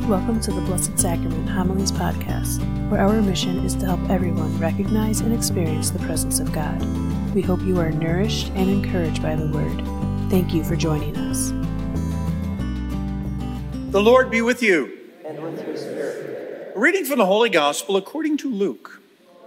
Welcome to the Blessed Sacrament Homilies Podcast, where our mission is to help everyone recognize and experience the presence of God. We hope you are nourished and encouraged by the Word. Thank you for joining us. The Lord be with you. And with your spirit. A reading from the Holy Gospel according to Luke.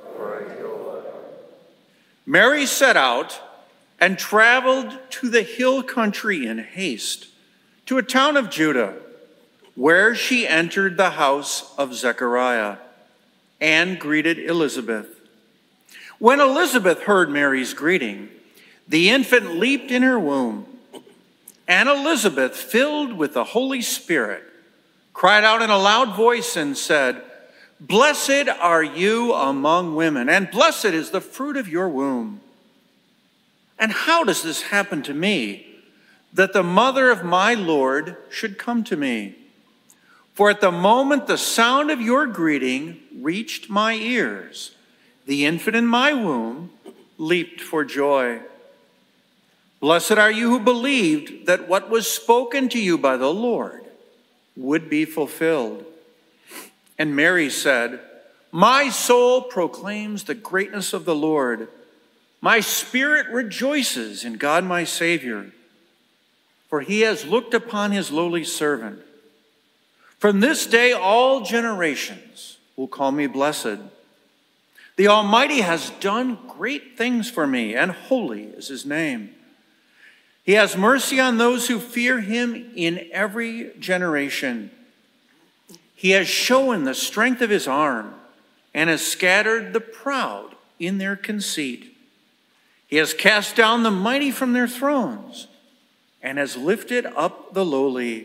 Mary set out and traveled to the hill country in haste, to a town of Judah, where she entered the house of Zechariah and greeted Elizabeth. When Elizabeth heard Mary's greeting, the infant leaped in her womb, and Elizabeth, filled with the Holy Spirit, cried out in a loud voice and said, "Blessed are you among women, and blessed is the fruit of your womb. And how does this happen to me, that the mother of my Lord should come to me? For at the moment the sound of your greeting reached my ears, the infant in my womb leaped for joy. Blessed are you who believed that what was spoken to you by the Lord would be fulfilled." And Mary said, "My soul proclaims the greatness of the Lord. My spirit rejoices in God my Savior, for he has looked upon his lowly servant. From this day all generations will call me blessed. The Almighty has done great things for me, and holy is his name. He has mercy on those who fear him in every generation. He has shown the strength of his arm and has scattered the proud in their conceit. He has cast down the mighty from their thrones and has lifted up the lowly.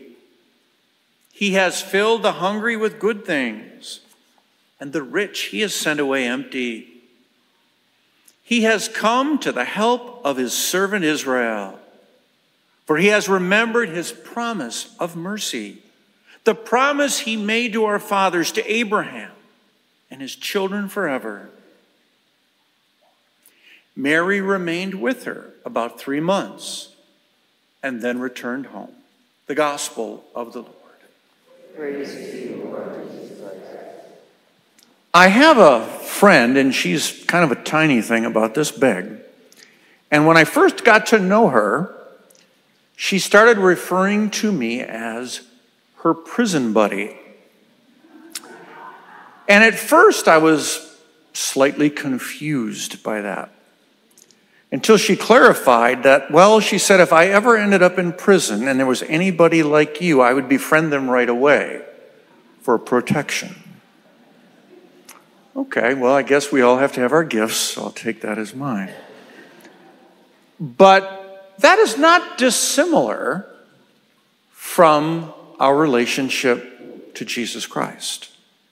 He has filled the hungry with good things, and the rich he has sent away empty. He has come to the help of his servant Israel, for he has remembered his promise of mercy, the promise he made to our fathers, to Abraham and his children forever." Mary remained with her about 3 months and then returned home. The Gospel of the Lord. Praise to you, Lord Jesus Christ. I have a friend, and she's kind of a tiny thing about this big. And when I first got to know her, she started referring to me as her prison buddy. And at first I was slightly confused by that, until she clarified that, well, she said, if I ever ended up in prison and there was anybody like you, I would befriend them right away for protection. Okay, well, I guess we all have to have our gifts, so I'll take that as mine. But that is not dissimilar from our relationship to Jesus Christ.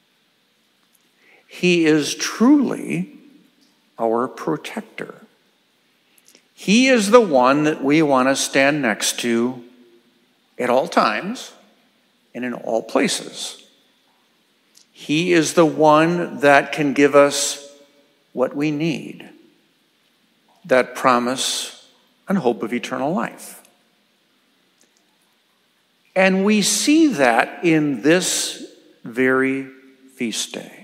He is truly our protector. He is the one that we want to stand next to at all times and in all places. He is the one that can give us what we need, that promise and hope of eternal life. And we see that in this very feast day.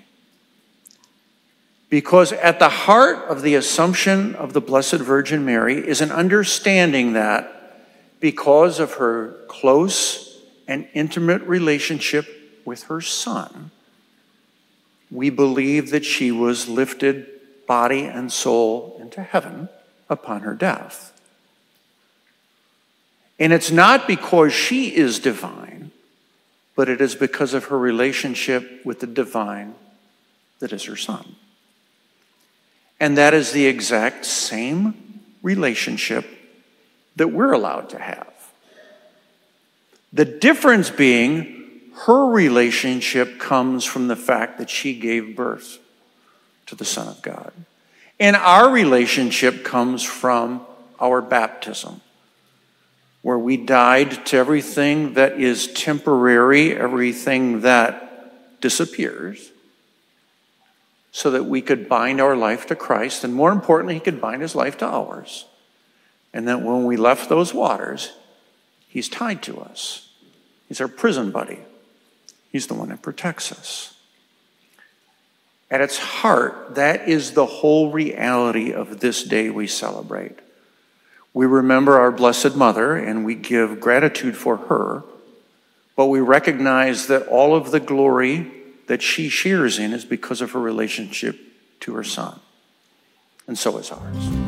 Because at the heart of the Assumption of the Blessed Virgin Mary is an understanding that because of her close and intimate relationship with her Son, we believe that she was lifted body and soul into heaven upon her death. And it's not because she is divine, but it is because of her relationship with the divine that is her Son. And that is the exact same relationship that we're allowed to have. The difference being her relationship comes from the fact that she gave birth to the Son of God. And our relationship comes from our baptism, where we died to everything that is temporary, everything that disappears, so that we could bind our life to Christ, and more importantly, he could bind his life to ours. And that when we left those waters, he's tied to us. He's our prison buddy. He's the one that protects us. At its heart, that is the whole reality of this day we celebrate. We remember our Blessed Mother and we give gratitude for her, but we recognize that all of the glory that she shares in is because of her relationship to her Son. And so is ours.